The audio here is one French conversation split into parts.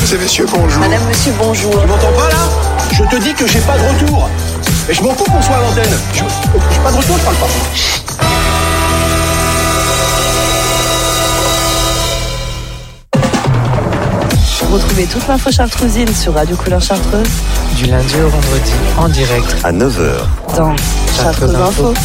Mesdames et messieurs, bonjour. Madame, monsieur, bonjour. Tu m'entends pas là? Je te dis que j'ai pas de retour. Et je m'en fous qu'on soit à l'antenne. J'ai pas de retour, je parle pas. Retrouvez toute l'info chartrousine sur Radio Couleur Chartreuse. Du lundi au vendredi, en direct. À 9h. Dans Chartreuse Info.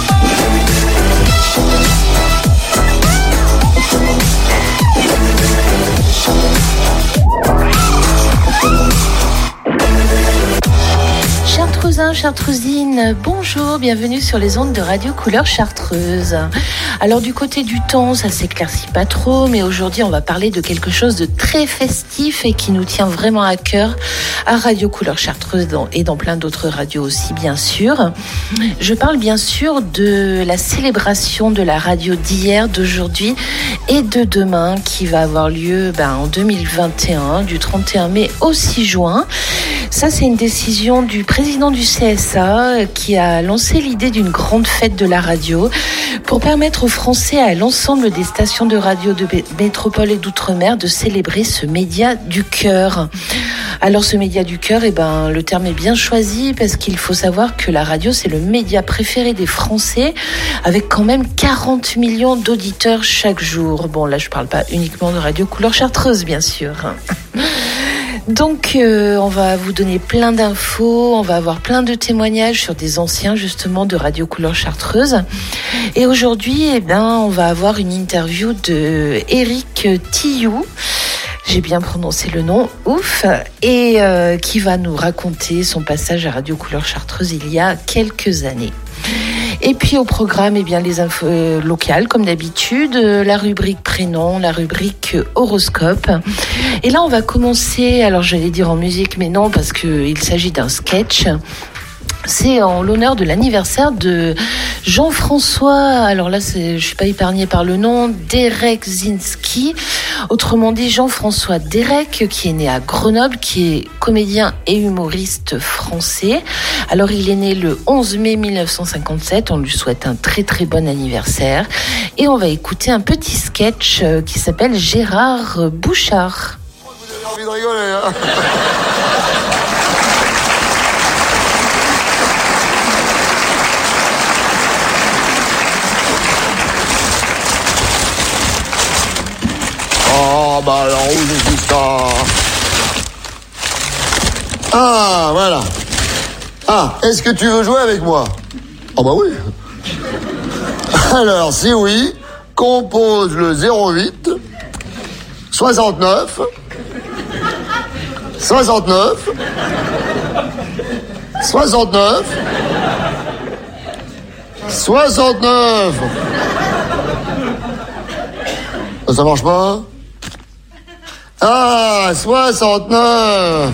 Chartreusins, Chartreusines, bonjour, bienvenue sur les ondes de Radio Couleur Chartreuse. Alors du côté du temps, ça s'éclaircit pas trop, mais aujourd'hui on va parler de quelque chose de très festif et qui nous tient vraiment à cœur à Radio Couleur Chartreuse et dans plein d'autres radios aussi bien sûr. Je parle bien sûr de la célébration de la radio d'hier, d'aujourd'hui et de demain qui va avoir lieu en 2021, du 31 mai au 6 juin. Ça, c'est une décision du président du CSA qui a lancé l'idée d'une grande fête de la radio pour permettre aux Français et à l'ensemble des stations de radio de métropole et d'outre-mer de célébrer ce média du cœur. Alors ce média du cœur, le terme est bien choisi parce qu'il faut savoir que la radio, c'est le média préféré des Français avec quand même 40 millions d'auditeurs chaque jour. Bon, là, je parle pas uniquement de Radio Couleur Chartreuse, bien sûr. Donc, on va vous donner plein d'infos, on va avoir plein de témoignages sur des anciens, justement, de Radio Couleur Chartreuse. Et aujourd'hui, on va avoir une interview de Éric Tillou. J'ai bien prononcé le nom, ouf, et qui va nous raconter son passage à Radio Couleur Chartreuse il y a quelques années. Et puis au programme, les infos locales, comme d'habitude, la rubrique prénom, la rubrique horoscope. Et là, on va commencer, alors j'allais dire en musique, mais non, parce qu'il s'agit d'un sketch. C'est en l'honneur de l'anniversaire de Jean-François, alors là je suis pas épargnée par le nom, Derekzinski, autrement dit Jean-François Derek, qui est né à Grenoble, qui est comédien et humoriste français. Alors il est né le 11 mai 1957, on lui souhaite un très très bon anniversaire. Et on va écouter un petit sketch qui s'appelle Gérard Bouchard. Vous avez envie de rigoler, hein? Oh, alors, où j'ai vu ça? Ah, voilà. Ah, est-ce que tu veux jouer avec moi? Oh, oui. Alors, si oui, compose le 08 69 69 69 69. Ça marche pas? Ah, 69.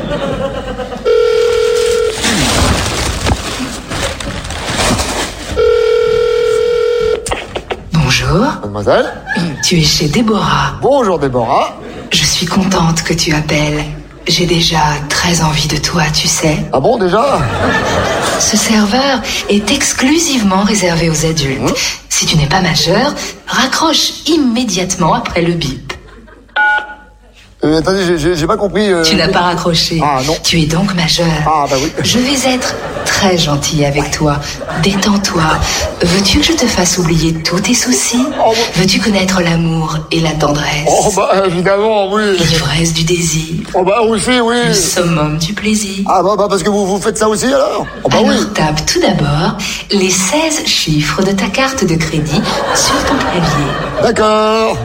Bonjour. Mademoiselle? Tu es chez Déborah. Bonjour Déborah. Je suis contente que tu appelles. J'ai déjà très envie de toi, tu sais. Ah bon, déjà? Ce serveur est exclusivement réservé aux adultes. Si tu n'es pas majeur, raccroche immédiatement après le bip. Attendez, j'ai pas compris. Tu n'as pas raccroché. Ah non. Tu es donc majeur. Ah oui. Je vais être très gentille avec toi. Détends-toi. Veux-tu que je te fasse oublier tous tes soucis? Veux-tu connaître l'amour et la tendresse? Oh évidemment, oui. L'ivresse du désir. Oh aussi, oui. Le summum du plaisir. Ah parce que vous faites ça aussi alors? Alors oui. tape tout d'abord les 16 chiffres de ta carte de crédit sur ton clavier. D'accord.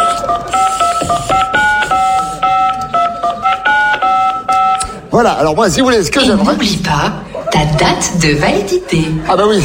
Voilà, alors moi, si vous voulez, ce que j'aimerais... N'oublie pas ta date de validité. Ah oui.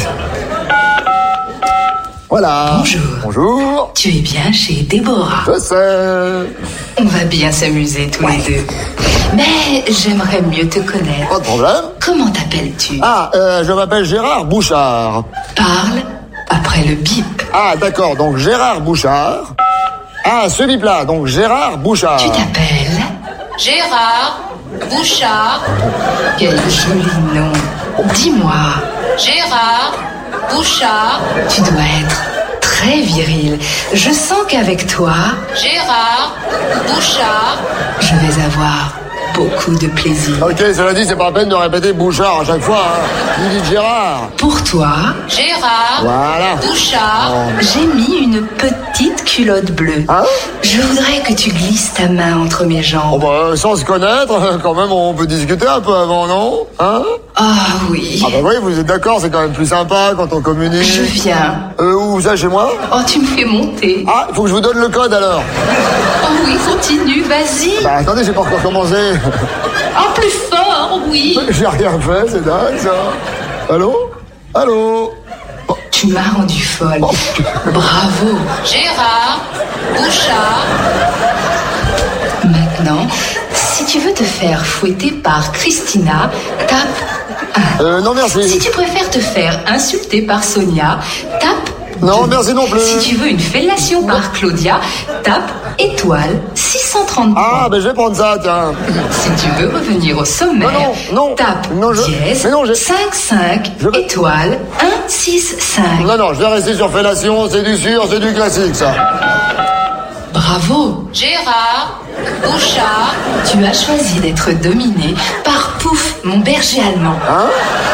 Voilà. Bonjour. Bonjour. Tu es bien chez Déborah. Je sais. On va bien s'amuser tous les deux. Mais j'aimerais mieux te connaître. Pas de problème. Comment t'appelles-tu? Je m'appelle Gérard Bouchard. Parle après le bip. Ah, d'accord, donc Gérard Bouchard. Ah, ce bip-là, donc Gérard Bouchard. Tu t'appelles Gérard Bouchard. Quel joli nom. Dis-moi. Gérard Bouchard. Tu dois être très très viril. Je sens qu'avec toi, Gérard, Bouchard, je vais avoir beaucoup de plaisir. Ok, cela dit, c'est pas la peine de répéter Bouchard à chaque fois, hein. Il dit Gérard. Pour toi, Gérard, Voilà. Bouchard, j'ai mis une petite culotte bleue. Hein? Je voudrais que tu glisses ta main entre mes Oh jambes. bah, sans se connaître, quand même, on peut discuter un peu avant, non? Hein? Ah oui, Ah bah oui, vous êtes d'accord, c'est quand même plus sympa quand on communique. je viens. Où ça, chez moi? Oh, tu me fais monter. Ah, faut que je vous donne le code alors. Oh oui, continue, vas-y. Bah attendez, j'ai pas encore commencé. Oh, plus fort, oui. J'ai rien fait, c'est dingue ça. Allô? Allô? Tu m'as rendu folle. Bravo. Gérard, Bouchard, Maintenant, si tu veux te faire fouetter par Christina, tape 1. Non merci. Si tu préfères te faire insulter par Sonia, tape 2. Non, merci non plus. Si tu veux une fellation par Claudia, tape étoile 633. Ah, ben je vais prendre ça, tiens. Si tu veux revenir au sommaire, Non, tape non, dièse mais non, 55 je veux- étoile 165. Non, je vais rester sur fellation, c'est du sûr, c'est du classique ça. Bravo. Gérard, Bouchard, Tu as choisi d'être dominé par Pouf, mon berger allemand. Hein?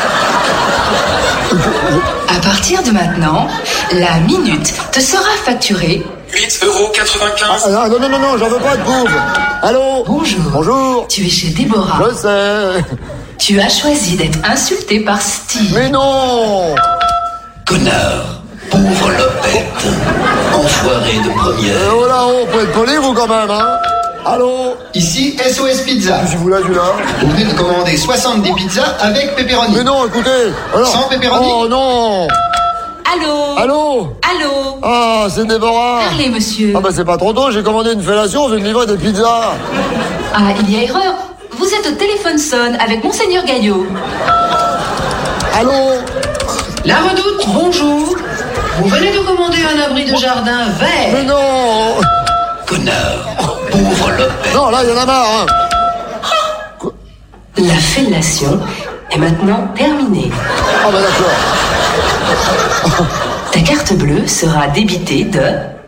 À partir de maintenant, la minute te sera facturée. 8,95 €. Ah, non, j'en veux pas de bouffe. Allô? Bonjour. Bonjour. Tu es chez Déborah. Je sais. Tu as choisi d'être insulté par Steve. Mais non! Connard, pauvre lopette, enfoiré de première. Oh là-haut, faut être poli vous quand même, hein? Allô? Ici SOS Pizza. Si vous là, du là. Vous venez de commander 70 pizzas avec pepperoni. Mais non, écoutez. Alors... Sans pepperoni? Oh non! Allô? Allô? Allô? Ah, c'est Déborah. Parlez, monsieur. Ah bah c'est pas trop tôt, j'ai commandé une fellation, on veut me livrer des pizzas. Ah, il y a erreur. Vous êtes au téléphone sonne avec Monseigneur Gaillot. Allô? La Redoute, bonjour. Vous venez de commander un abri de jardin vert. Mais non! Connard, pauvre lopette. Non, là, il y en a marre, hein. La fellation est maintenant terminée. Ah bah d'accord. Ta carte bleue sera débitée de...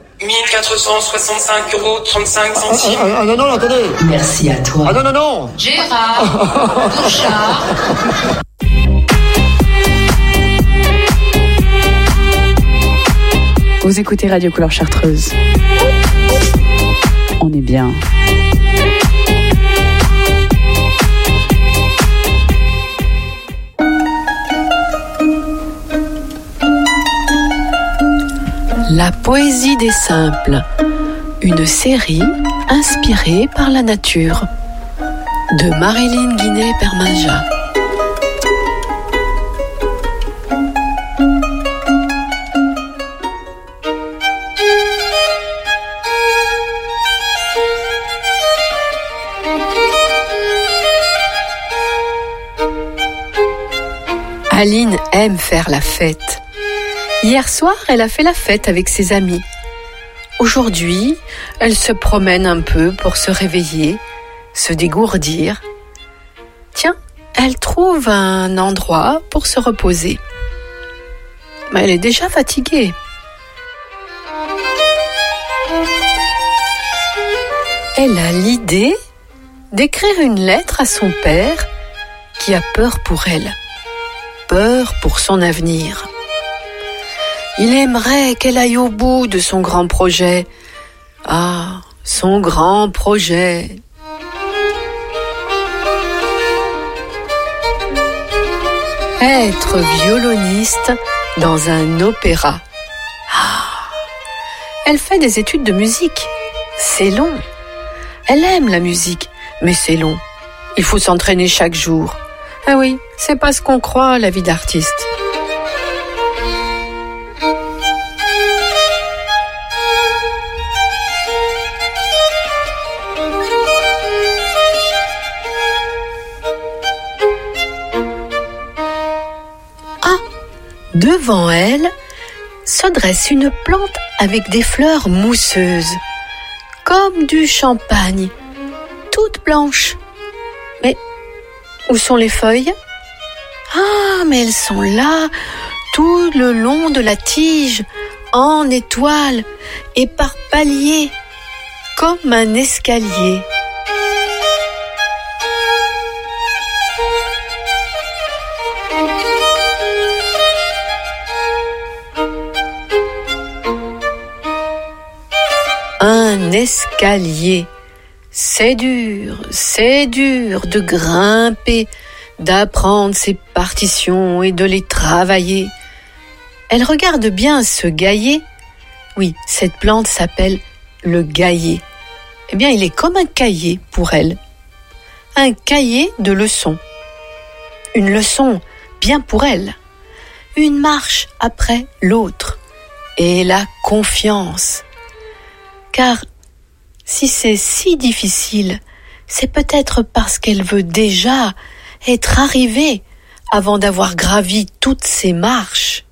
1465,35 €. Ah non, attendez. Merci à toi. Ah non. Gérard, Bouchard, Vous écoutez Radio Couleur Chartreuse. On est bien. La poésie des simples, une série inspirée par la nature, de Marilyn Guinet-Permaja. Aline aime faire la fête. Hier soir, elle a fait la fête avec ses amis. Aujourd'hui, elle se promène un peu pour se réveiller, se dégourdir. Tiens, elle trouve un endroit pour se reposer. Mais elle est déjà fatiguée. Elle a l'idée d'écrire une lettre à son père qui a peur pour elle, peur pour son avenir. Il aimerait qu'elle aille au bout de son grand projet. Ah, son grand projet. Être violoniste dans un opéra. Ah, elle fait des études de musique. C'est long. Elle aime la musique, mais c'est long. Il faut s'entraîner chaque jour. Ah oui, c'est pas ce qu'on croit, la vie d'artiste. Devant elle se dresse une plante avec des fleurs mousseuses, comme du champagne, toutes blanches. Mais où sont les feuilles? Ah, mais elles sont là, tout le long de la tige, en étoile et par paliers, comme un escalier. Un escalier. C'est dur de grimper, d'apprendre ses partitions et de les travailler. Elle regarde bien ce gaillet. Oui, cette plante s'appelle le gaillet. Eh bien, il est comme un cahier pour elle. Un cahier de leçons. Une leçon bien pour elle. Une marche après l'autre. Et la confiance. Car si c'est si difficile, c'est peut-être parce qu'elle veut déjà être arrivée avant d'avoir gravi toutes ces marches.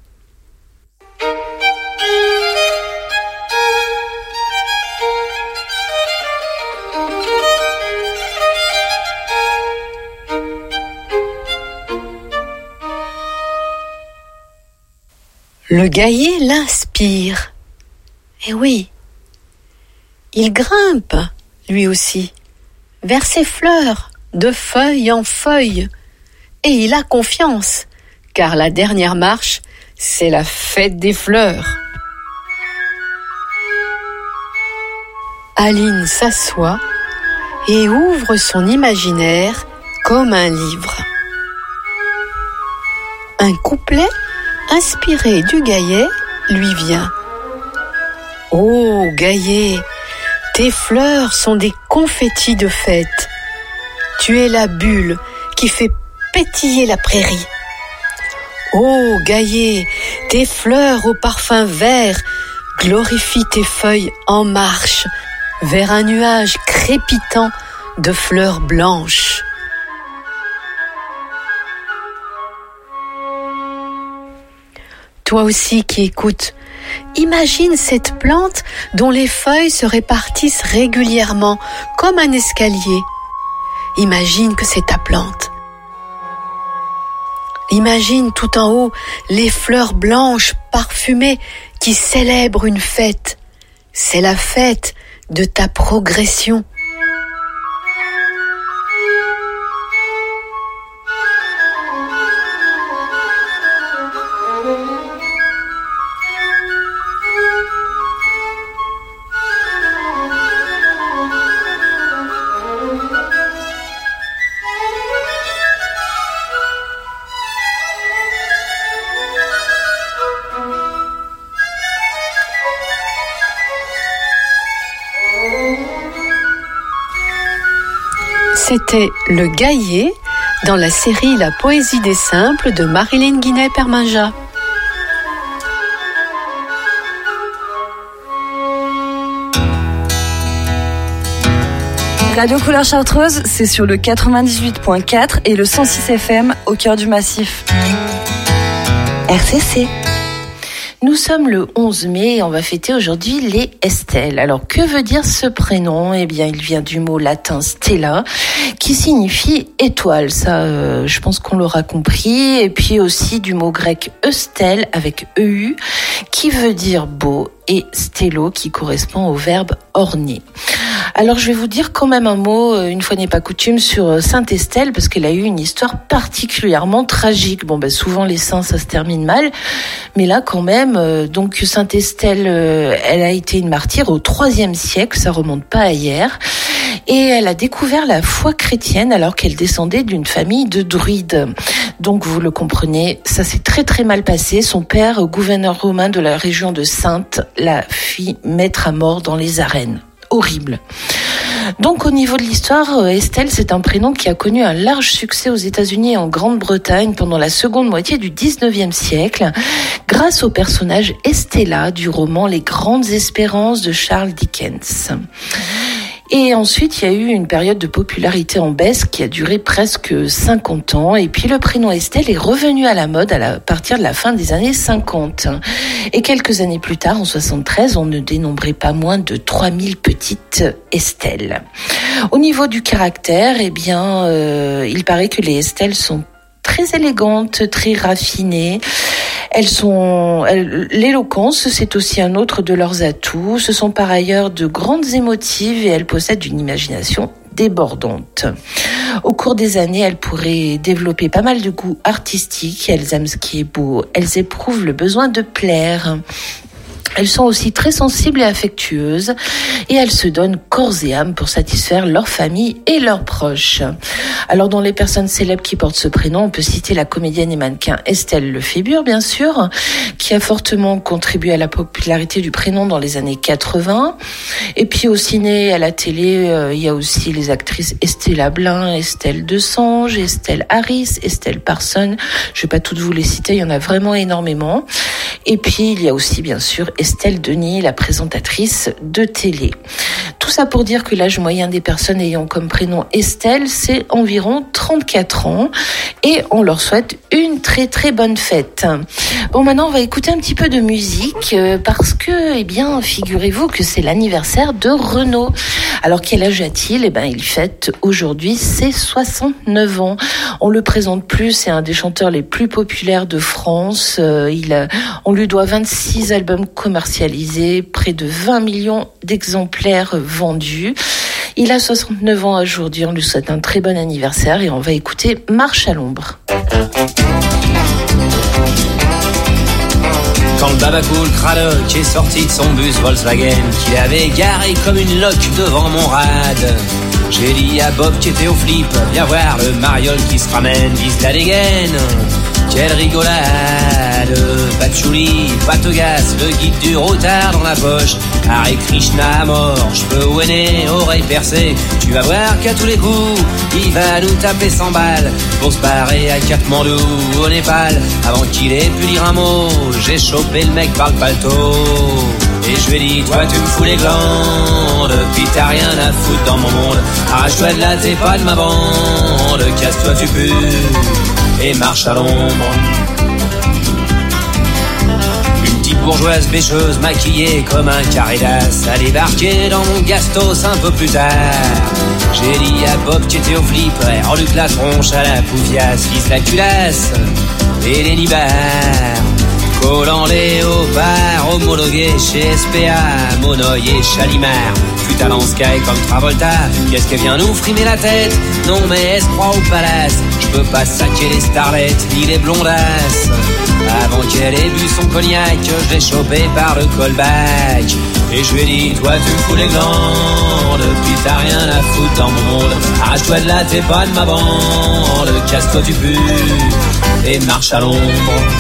Le gaillet l'inspire. Eh oui, il grimpe, lui aussi, vers ses fleurs, de feuille en feuille. Et il a confiance, car la dernière marche, c'est la fête des fleurs. Aline s'assoit et ouvre son imaginaire comme un livre. Un couplet inspiré du gaillet lui vient. Ô gaillet, tes fleurs sont des confettis de fête. Tu es la bulle qui fait pétiller la prairie. Ô gaillet, tes fleurs au parfum vert glorifient tes feuilles en marche vers un nuage crépitant de fleurs blanches. Toi aussi qui écoutes, imagine cette plante dont les feuilles se répartissent régulièrement comme un escalier. Imagine que c'est ta plante. Imagine tout en haut les fleurs blanches parfumées qui célèbrent une fête. C'est la fête de ta progression. C'était Le Gaillet dans la série La Poésie des Simples de Marilyn Guinet-Perminja. Radio Couleur Chartreuse, c'est sur le 98.4 et le 106 FM au cœur du massif. RCC. Nous sommes le 11 mai et on va fêter aujourd'hui les Estelle. Alors, que veut dire ce prénom ? Eh bien, il vient du mot latin stella, qui signifie étoile. Ça, je pense qu'on l'aura compris. Et puis aussi du mot grec eustel, avec EU, qui veut dire beau, et stello, qui correspond au verbe orner. Alors, je vais vous dire quand même un mot, une fois n'est pas coutume, sur Sainte Estelle, parce qu'elle a eu une histoire particulièrement tragique. Bon, souvent les saints, ça se termine mal, mais là, quand même, donc Sainte Estelle, elle a été une martyre au IIIe siècle, ça remonte pas à hier, et elle a découvert la foi chrétienne alors qu'elle descendait d'une famille de druides. Donc, vous le comprenez, ça s'est très très mal passé. Son père, gouverneur romain de la région de Saintes, la fit mettre à mort dans les arènes. Horrible. Donc au niveau de l'histoire, Estelle, c'est un prénom qui a connu un large succès aux États-Unis et en Grande-Bretagne pendant la seconde moitié du 19e siècle, grâce au personnage Estella du roman Les Grandes Espérances de Charles Dickens. Et ensuite, il y a eu une période de popularité en baisse qui a duré presque 50 ans. Et puis, le prénom Estelle est revenu à la mode à partir de la fin des années 50. Et quelques années plus tard, en 73, on ne dénombrait pas moins de 3000 petites Estelle. Au niveau du caractère, eh bien, il paraît que les Estelle sont très élégantes, très raffinées. L'éloquence, c'est aussi un autre de leurs atouts. Ce sont par ailleurs de grandes émotives et elles possèdent une imagination débordante. Au cours des années, elles pourraient développer pas mal de goûts artistiques. Elles aiment ce qui est beau. Elles éprouvent le besoin de plaire. Elles sont aussi très sensibles et affectueuses et elles se donnent corps et âme pour satisfaire leur famille et leurs proches. Alors dans les personnes célèbres qui portent ce prénom, on peut citer la comédienne et mannequin Estelle Lefébure, bien sûr, qui a fortement contribué à la popularité du prénom dans les années 80. Et puis au ciné, à la télé, il y a aussi les actrices Estella Blin, Estelle Desange, Estelle Harris, Estelle Parsons. Je vais pas toutes vous les citer, il y en a vraiment énormément. Et puis il y a aussi bien sûr Estelle Denis, la présentatrice de télé. Tout ça pour dire que l'âge moyen des personnes ayant comme prénom Estelle, c'est environ 34 ans et on leur souhaite une très très bonne fête. Bon, maintenant on va écouter un petit peu de musique parce que, eh bien, figurez-vous que c'est l'anniversaire de Renaud. Alors quel âge a-t-il ? Eh ben, il fête aujourd'hui ses 69 ans. On le présente plus, c'est un des chanteurs les plus populaires de France. On lui doit 26 albums commercialisés, près de 20 millions d'exemplaires vendus. Il a 69 ans aujourd'hui, on lui souhaite un très bon anniversaire et on va écouter Marche à l'ombre. Quand le babacool Cradock est sorti de son bus Volkswagen qu'il avait garé comme une loque devant mon rad, j'ai dit à Bob qui était au flip, viens voir le mariole qui se ramène, vise la dégaine. Quelle rigolade, patchouli, patogas, le guide du routard dans la poche. Hare Krishna à mort, cheveux au nez, oreilles percées. Tu vas voir qu'à tous les coups, il va nous taper 100 balles pour se barrer à Katmandou, au Népal. Avant qu'il ait pu dire un mot, j'ai chopé le mec par le paletot. Et je lui ai dit, toi tu me fous les glandes, puis t'as rien à foutre dans mon monde. Arrache-toi de là, t'es pas de ma bande, casse-toi tu pues et marche à l'ombre. Une petite bourgeoise bêcheuse maquillée comme un carré d'as a débarqué dans mon gastos un peu plus tard. J'ai dit à Bob qui était au flip, rends-lui la tronche à la poufiasse, vise la culasse et les nibards. Collant léopard, homologué chez SPA, Monoï et Chalimard. Putain dans Sky comme Travolta, qu'est-ce qu'elle vient nous frimer la tête? Non mais elle se croit au palace, je peux pas saquer les starlettes ni les blondasses. Avant qu'elle ait bu son cognac, je l'ai chopé par le callback. Et je lui ai dit, toi tu me fous les glandes, puis t'as rien à foutre dans mon monde. Arrache-toi de là, t'es pas de ma bande, casse-toi tu pues et marche à l'ombre.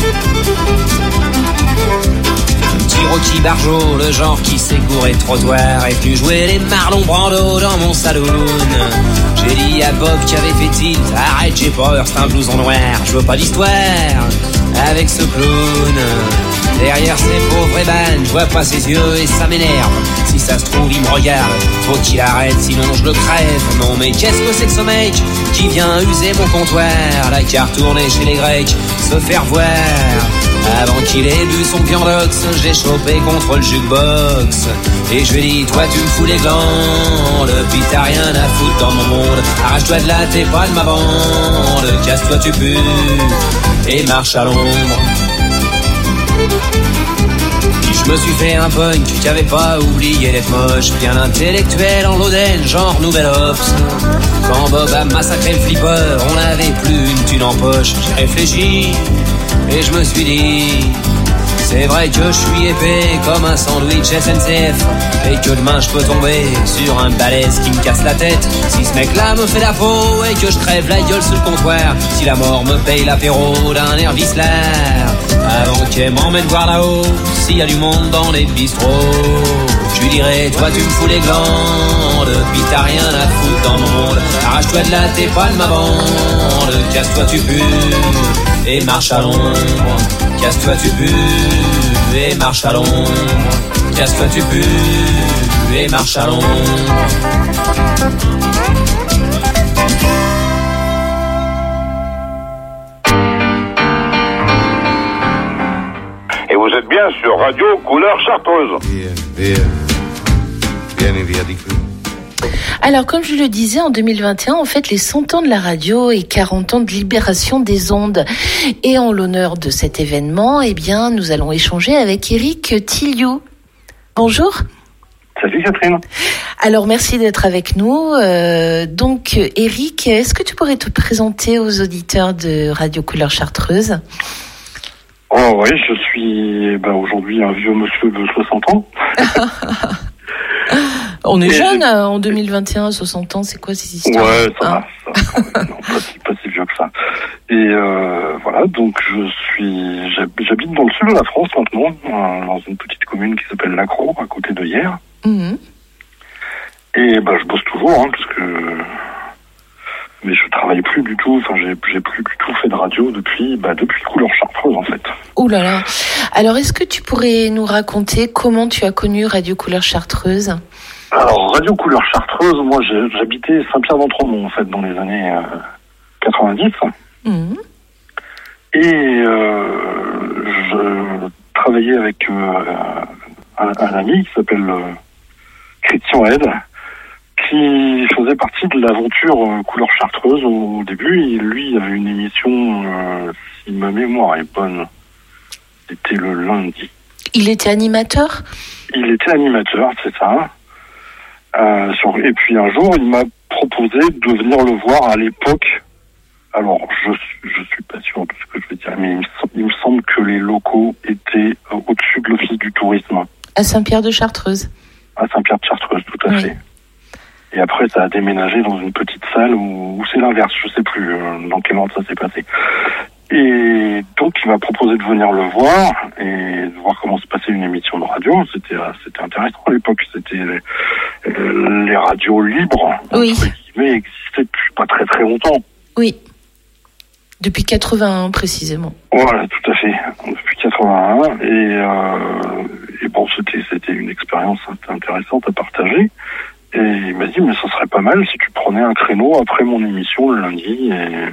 Rocky Barjot, le genre qui s'est gouré de trottoir, est venu jouer les Marlon Brando dans mon saloon. J'ai dit à Bob qui avait fait tilt, arrête j'ai peur, c'est un blouson noir, je veux pas d'histoire avec ce clown. Derrière ces pauvres ébanes, je vois pas ses yeux et ça m'énerve. Si ça se trouve il me regarde, faut qu'il arrête sinon je le crève. Non mais qu'est-ce que c'est que ce mec qui vient user mon comptoir? La carte tournée chez les Grecs, se faire voir. Avant qu'il ait bu son Piandox, j'ai chopé contre le jukebox. Et je lui ai dit, toi tu me fous les glandes, puis t'as rien à foutre dans mon monde. Arrache-toi de là, t'es pas de ma bande, casse-toi tu pues et marche à l'ombre. Je me suis fait un punk qui avait pas oublié d'être moche, bien intellectuel en l'Oden, genre Nouvelle Ops. Quand Bob a massacré le flipper, on n'avait plus une thune en poche. J'ai réfléchi et je me suis dit, c'est vrai que je suis épais comme un sandwich SNCF, et que demain je peux tomber sur un balèze qui me casse la tête. Si ce mec là me fait la peau et que je crève la gueule sous le comptoir, si la mort me paye l'apéro d'un air vicelard, avant qu'elle m'emmène voir là-haut s'il y a du monde dans les bistrots, je lui dirai, toi tu me fous les glandes, puis t'as rien à foutre dans mon monde. Arrache-toi de là, t'es pas de ma bande, casse-toi tu pues et marche à l'ombre. Casse-toi tu pues et marche à l'ombre. Casse-toi tu pues et marche à l'ombre. Et vous êtes bien sur Radio Couleur Chartreuse. À Alors, comme je le disais, en 2021, on fête les 100 ans de la radio et 40 ans de libération des ondes. Et en l'honneur de cet événement, eh bien, nous allons échanger avec Éric Tilliou. Bonjour. Salut Catherine. Alors, merci d'être avec nous. Donc, Éric, est-ce que tu pourrais te présenter aux auditeurs de Radio Couleur Chartreuse ? Oh oui, je suis aujourd'hui un vieux monsieur de 60 ans. On est jeune en 2021, 60 ans, c'est quoi ces histoires ? Ouais, ça va. Non, pas si vieux que ça. Et voilà, donc j'habite dans le sud de la France maintenant, dans une petite commune qui s'appelle Lacroix, à côté de Hyères. Mmh. Et je bosse toujours, mais je travaille plus du tout, j'ai plus du tout fait de radio depuis Couleur Chartreuse en fait. Ouh là là. Alors est-ce que tu pourrais nous raconter comment tu as connu Radio Couleur Chartreuse ? Alors Radio Couleur Chartreuse, moi j'habitais Saint-Pierre-d'Entremont en fait dans les années 90. Mmh. Et je travaillais avec un ami qui s'appelle Christian Ed, qui faisait partie de l'aventure Couleur Chartreuse au début. Et lui avait une émission, si ma mémoire est bonne, c'était le lundi. Il était animateur ? Il était animateur, c'est ça. Et puis un jour, il m'a proposé de venir le voir à l'époque. Alors, je suis pas sûr de ce que je vais dire, mais il me semble que les locaux étaient au-dessus de l'Office du tourisme. À Saint-Pierre-de-Chartreuse ? À Saint-Pierre-de-Chartreuse, tout à fait. Et après, ça a déménagé dans une petite salle où c'est l'inverse. Je sais plus dans quel ordre ça s'est passé. Et donc, il m'a proposé de venir le voir et de voir comment se passait une émission de radio. C'était intéressant à l'époque. C'était les radios libres, oui, entre guillemets, existaient depuis pas très très longtemps. Oui. Depuis 81 précisément. Voilà, tout à fait. Depuis 81. Et bon, c'était une expérience intéressante à partager. Et il m'a dit, mais ça serait pas mal si tu prenais un créneau après mon émission le lundi.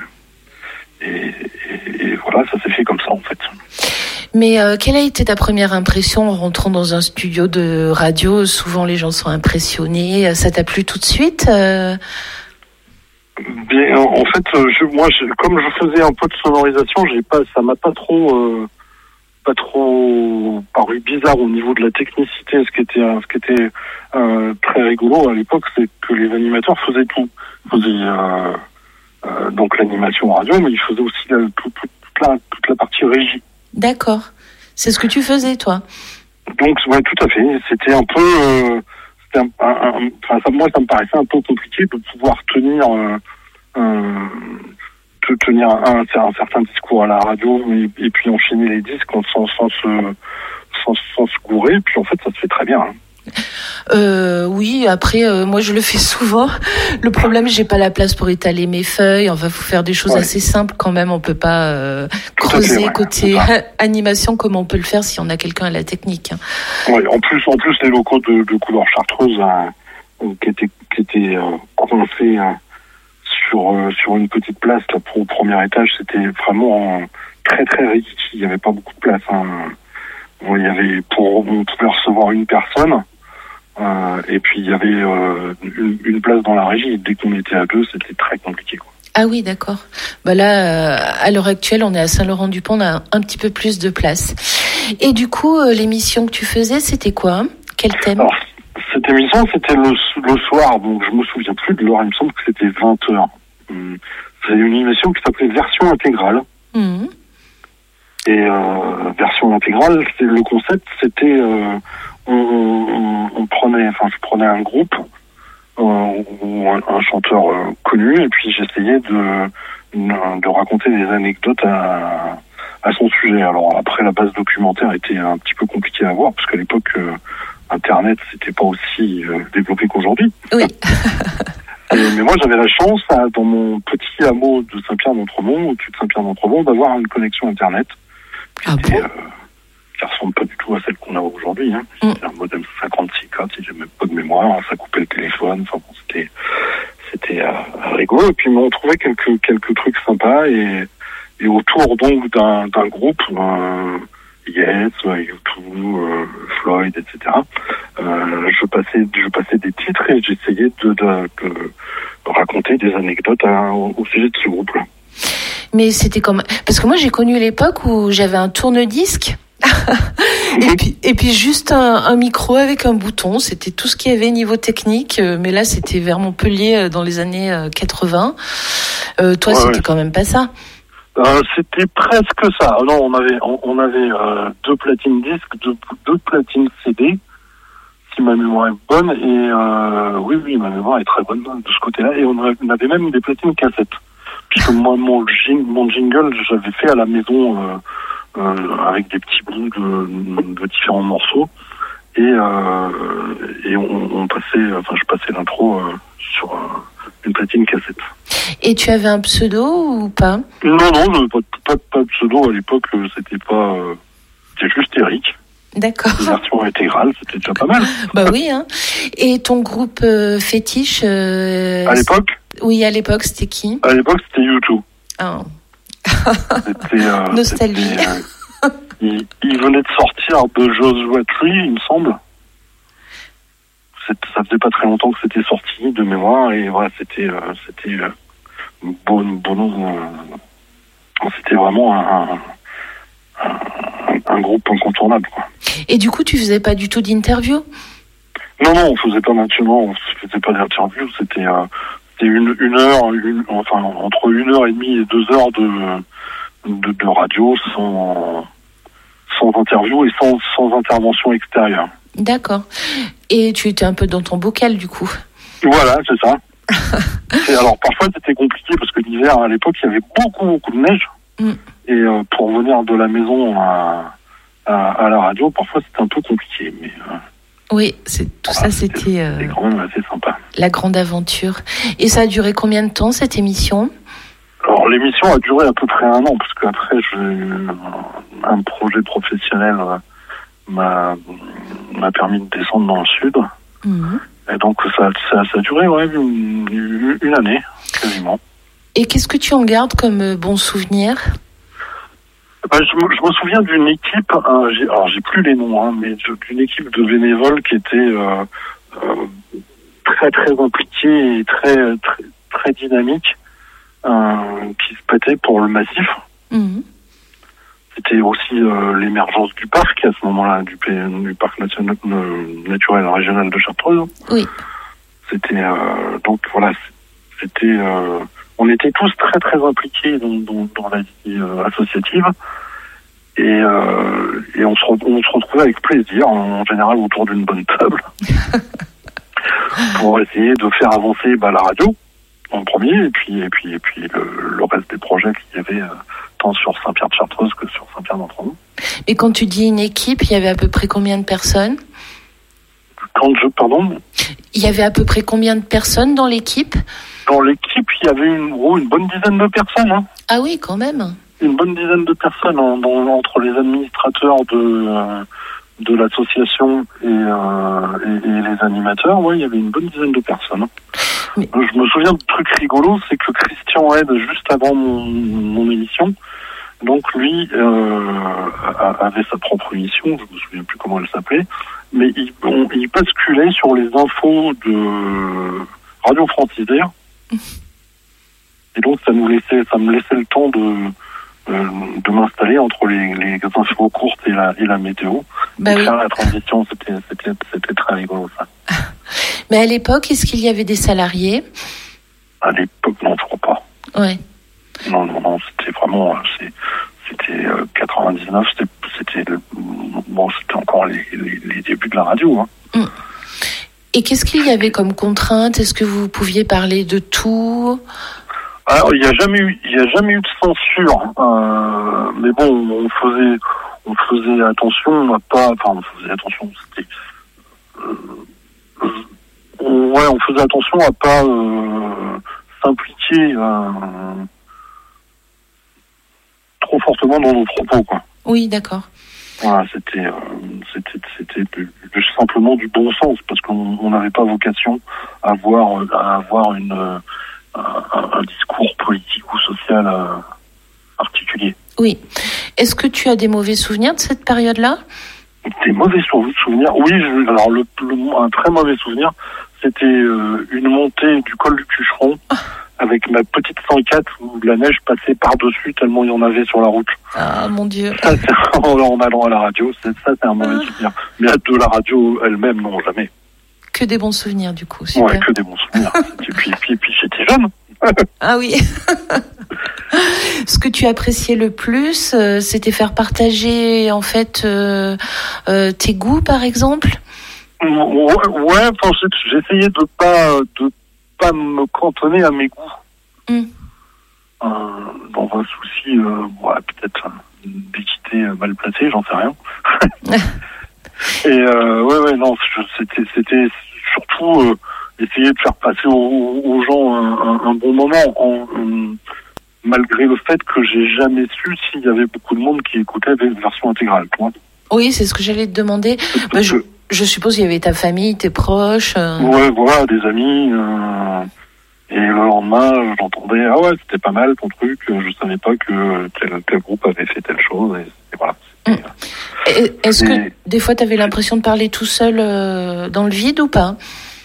Et voilà, ça s'est fait comme ça en fait. Mais quelle a été ta première impression en rentrant dans un studio de radio ? Souvent les gens sont impressionnés. Ça t'a plu tout de suite ? Bien, en fait, comme je faisais un peu de sonorisation, ça m'a pas trop paru bizarre au niveau de la technicité. Ce qui était très rigolo à l'époque, c'est que les animateurs faisaient tout. Ils faisaient donc l'animation radio, mais ils faisaient aussi toute la partie régie. D'accord. C'est ce que tu faisais, toi ? Donc, ouais, tout à fait. C'était un peu... moi, ça me paraissait un peu compliqué de pouvoir tenir un certain discours à la radio et puis enchaîner les disques sans se gourer. Puis en fait, ça se fait très bien. Oui, après, moi je le fais souvent. Le problème, j'ai pas la place pour étaler mes feuilles. Enfin, faut faire des choses assez simples quand même. On peut pas creuser côté animation comme on peut le faire si on a quelqu'un à la technique. Oui, en plus, les locaux de Couleur Chartreuse qui étaient coincés sur une petite place là, au premier étage, c'était vraiment très très réduit. Il y avait pas beaucoup de place. On pouvait recevoir une personne. Et puis il y avait une place dans la régie. Dès qu'on était à deux, c'était très compliqué, quoi. Ah oui, d'accord. Là, à l'heure actuelle, on est à Saint-Laurent-du-Pont, on a un petit peu plus de place. Et du coup, l'émission que tu faisais, c'était quoi ? Quel thème ? Alors, cette émission, c'était le soir, donc je me souviens plus de l'heure. Il me semble que c'était 20h. C'est une émission qui s'appelait Version intégrale. Mmh. Et Version intégrale, le concept, c'était je prenais un groupe ou un chanteur connu et puis j'essayais de raconter des anecdotes à son sujet. Alors après, la base documentaire était un petit peu compliquée à voir parce qu'à l'époque, Internet, c'était pas aussi développé qu'aujourd'hui. Oui. Mais moi, j'avais la chance, dans mon petit hameau de Saint-Pierre-d'Entremont, au-dessus de Saint-Pierre-d'Entremont, d'avoir une connexion Internet qui ressemble pas du tout à celle qu'on a aujourd'hui. C'était un modem 56K, si j'ai même pas de mémoire, ça coupait le téléphone, enfin bon, c'était rigolo. Et puis on trouvait quelques trucs sympas et autour donc d'un groupe, Yes, U2, Floyd, etc. Je passais des titres et j'essayais de raconter des anecdotes au sujet de ce groupe-là. Mais c'était comme... Parce que moi, j'ai connu l'époque où j'avais un tourne-disque et puis juste un micro avec un bouton. C'était tout ce qu'il y avait niveau technique. Mais là, c'était vers Montpellier dans les années 80. Toi, c'était quand même pas ça. C'était presque ça. Non, on avait 2 platines disques, 2 platines CD, si ma mémoire est bonne. Et oui, ma mémoire est très bonne de ce côté-là. Et on avait même des platines cassettes. Puisque moi, mon jingle, j'avais fait à la maison avec des petits bouts de différents morceaux. Et on passait, je passais l'intro sur une platine cassette. Et tu avais un pseudo ou pas? Non, pas de pseudo à l'époque. C'était juste Eric. D'accord. Une version intégrale, c'était déjà pas mal. Bah oui, hein. Et ton groupe fétiche à l'époque? Oui, à l'époque, c'était qui? À l'époque, c'était U2. Oh. C'était nostalgie. Il venait de sortir de Joshua Tree, il me semble. Ça faisait pas très longtemps que c'était sorti de mémoire et voilà, c'était c'était vraiment un groupe incontournable, quoi. Et du coup, tu faisais pas du tout d'interview? Non, on faisait pas d'interview. C'était une heure, entre 1h30 et 2 heures de radio sans interview et sans intervention extérieure. D'accord. Et tu étais un peu dans ton bocal, du coup. Voilà, c'est ça. Alors, parfois, c'était compliqué parce que l'hiver, à l'époque, il y avait beaucoup de neige. Et pour venir de la maison à la radio, parfois, c'était un peu compliqué. Mais, oui, ça, c'était quand même assez sympa. La grande aventure. Et ça a duré combien de temps, cette émission? Alors, l'émission a duré à peu près 1 an, parce qu'après, un projet professionnel m'a permis de descendre dans le sud. Et donc, ça a duré une année, quasiment. Et qu'est-ce que tu en gardes comme bon souvenir? Je me souviens d'une équipe, j'ai plus les noms, mais d'une équipe de bénévoles qui était très très impliquée et très très très dynamique, qui se battait pour le massif. C'était aussi l'émergence du parc à ce moment-là, du parc naturel régional de Chartreuse. Oui. C'était donc voilà, c'était on était tous très très impliqués dans la vie associative et on se retrouvait avec plaisir en général autour d'une bonne table pour essayer de faire avancer la radio en premier et puis le reste des projets qu'il y avait tant sur Saint-Pierre-de-Chartreuse que sur Saint-Pierre-d'Entremont. Et quand tu dis une équipe, il y avait à peu près combien de personnes? Pardon? Il y avait à peu près combien de personnes dans l'équipe? Dans l'équipe, il y avait une bonne dizaine de personnes. Ah oui, quand même. Une bonne dizaine de personnes entre les administrateurs de l'association et les animateurs. Oui, il y avait une bonne dizaine de personnes. Mais... Je me souviens de trucs rigolos, c'est que Christian Hed, juste avant mon émission, donc lui avait sa propre émission, je me souviens plus comment elle s'appelait, mais il basculait sur les infos de Radio France Isère. Et donc ça me laissait le temps de m'installer entre les infos courtes et la météo. Oui. Faire la transition, c'était très rigolo, ça. Mais à l'époque, est-ce qu'il y avait des salariés? À l'époque, non, je crois pas. Ouais. Non, c'était vraiment... C'était 99, c'était encore les débuts de la radio. Et qu'est-ce qu'il y avait comme contrainte? Est-ce que vous pouviez parler de tout? Alors, il n'y a jamais eu de censure. Mais bon, on faisait attention à pas... Enfin, on faisait attention, c'était... on faisait attention à pas s'impliquer trop fortement dans nos propos, quoi. Oui, d'accord. Voilà, c'était simplement du bon sens, parce qu'on n'avait pas vocation à avoir un discours politique ou social particulier. Oui. Est-ce que tu as des mauvais souvenirs de cette période-là? Des mauvais souvenirs? Oui, alors un très mauvais souvenir, c'était une montée du col du Cucheron avec ma petite 104 où la neige passait par-dessus tellement il y en avait sur la route. Ah, mon Dieu. Ça, c'est en allant à la radio, c'est un mauvais souvenir. Mais de la radio elle-même, non, jamais. Que des bons souvenirs, du coup. Super. Ouais, que des bons souvenirs. Et puis j'étais jeune. Ah oui. Ce que tu appréciais le plus, c'était faire partager en fait tes goûts, par exemple. Ouais. Enfin, j'essayais de pas me cantonner à mes goûts. Dans un souci, peut-être d'équité mal placée, j'en sais rien. Et non, c'était surtout essayer de faire passer aux gens un bon moment, malgré le fait que j'ai jamais su s'il y avait beaucoup de monde qui écoutait des versions intégrales. Oui, c'est ce que j'allais te demander. Je suppose qu'il y avait ta famille, tes proches. Ouais, voilà, des amis. Et le lendemain, j'entendais « Ah ouais, c'était pas mal ton truc, je savais pas que tel groupe avait fait telle chose. » Et voilà. Est-ce que des fois, tu avais l'impression de parler tout seul dans le vide ou pas?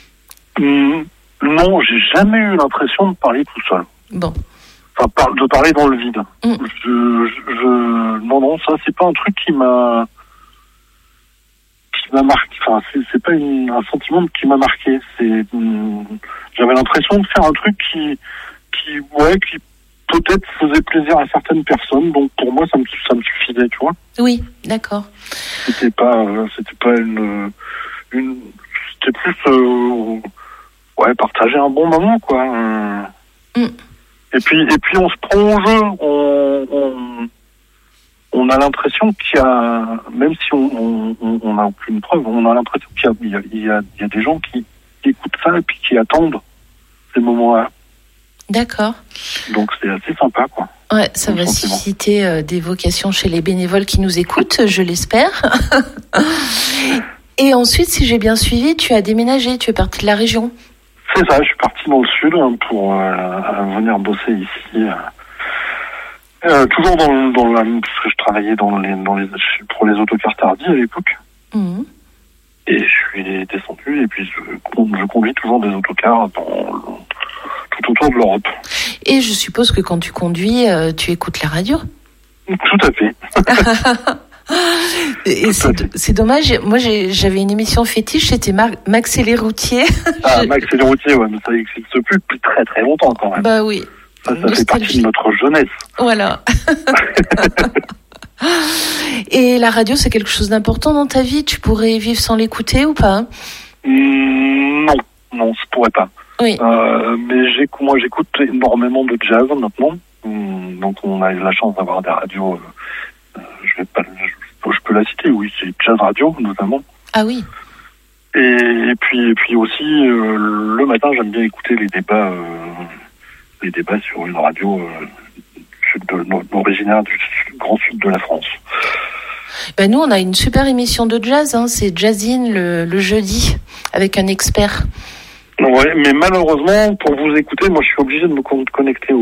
Non, j'ai jamais eu l'impression de parler tout seul. Bon. Enfin, de parler dans le vide. Non, ça, c'est pas un truc qui m'a marqué. Enfin, c'est pas un sentiment qui m'a marqué. J'avais l'impression de faire un truc qui peut-être faisait plaisir à certaines personnes. Donc pour moi, ça me suffisait, tu vois. Oui, d'accord. C'était pas une c'était plus partager un bon moment, quoi. Et puis on se prend au jeu. On a l'impression qu'il y a, même si on n'a aucune preuve, on a l'impression qu'il y a des gens qui écoutent ça et puis qui attendent ces moments-là. D'accord. Donc c'est assez sympa, quoi. Ouais, ça va susciter des vocations chez les bénévoles qui nous écoutent, je l'espère. Et ensuite, si j'ai bien suivi, tu as déménagé, tu es parti de la région. C'est ça, je suis parti dans le sud pour venir bosser ici. Toujours parce que je travaillais pour les autocars Tardy à l'époque. Et je suis descendu et puis je conduis toujours des autocars tout autour de l'Europe. Et je suppose que quand tu conduis, tu écoutes la radio? Tout à fait. Et c'est dommage, moi j'avais une émission fétiche, c'était Max et les routiers. Ah, Max et les routiers, ouais, mais ça n'existe plus depuis très très longtemps quand même. Bah oui. Ça fait partie de notre jeunesse. Voilà. Et la radio, c'est quelque chose d'important dans ta vie? Tu pourrais vivre sans l'écouter ou pas? Non, je pourrais pas. Oui. Mais moi j'écoute énormément de jazz maintenant. Donc on a eu la chance d'avoir des radios. Je peux la citer, oui, c'est Jazz Radio notamment. Ah oui. Et puis aussi le matin j'aime bien écouter les débats sur une radio originaire du grand sud de la France. Ben nous on a une super émission de jazz, c'est Jazzine le jeudi avec un expert. Ouais, mais malheureusement pour vous écouter, moi je suis obligé de me connecter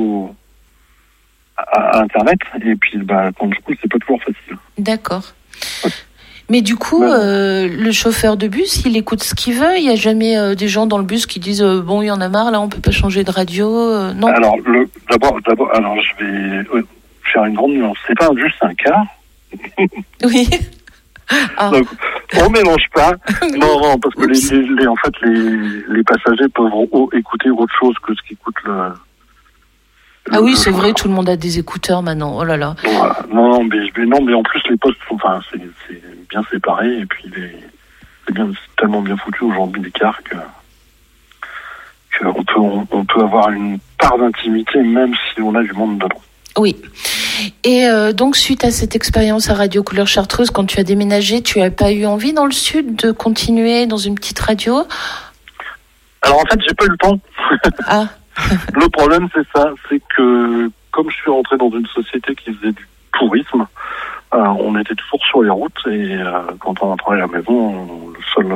à Internet et puis du coup c'est pas toujours facile. D'accord. Mais du coup, le chauffeur de bus, il écoute ce qu'il veut. Il n'y a jamais des gens dans le bus qui disent bon, il y en a marre, là, on peut pas changer de radio. Non. Alors, d'abord, je vais faire une grande nuance. C'est pas un bus, c'est un car. Oui. Ah. Donc, on mélange pas. Non, parce que les passagers peuvent écouter autre chose que ce qu'écoute le. Ah oui, c'est vrai, tout le monde a des écouteurs maintenant. Oh là là. Voilà. Non, mais en plus les postes, c'est bien séparé et puis c'est tellement bien foutu aujourd'hui des cars qu'on peut avoir une part d'intimité même si on a du monde dedans. Oui. Et donc suite à cette expérience à Radio Couleur Chartreuse, quand tu as déménagé, tu n'as pas eu envie dans le sud de continuer dans une petite radio? Alors en fait, j'ai pas eu le temps. Ah. Le problème, c'est ça, c'est que comme je suis rentré dans une société qui faisait du tourisme, on était toujours sur les routes et quand on rentrait à la maison,